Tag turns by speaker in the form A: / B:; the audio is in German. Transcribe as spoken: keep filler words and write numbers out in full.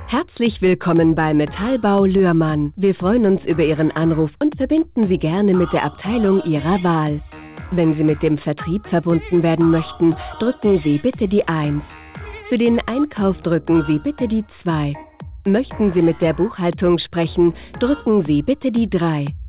A: Herzlich willkommen bei Metallbau Lührmann. Wir freuen uns über Ihren Anruf und verbinden Sie gerne mit der Abteilung Ihrer Wahl. Wenn Sie mit dem Vertrieb verbunden werden möchten, drücken Sie bitte die eins. Für den Einkauf drücken Sie bitte die zwei. Möchten Sie mit der Buchhaltung sprechen, drücken Sie bitte die drei.